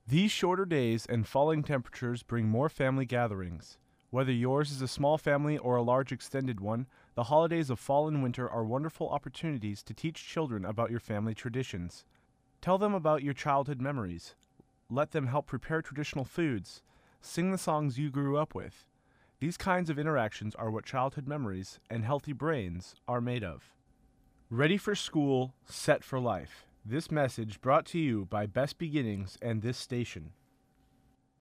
These shorter days and falling temperatures bring more family gatherings. Whether yours is a small family or a large extended one, the holidays of fall and winter are wonderful opportunities to teach children about your family traditions. Tell them about your childhood memories. Let them help prepare traditional foods. Sing the songs you grew up with. These kinds of interactions are what childhood memories and healthy brains are made of. Ready for school, set for life. This message brought to you by Best Beginnings and this station.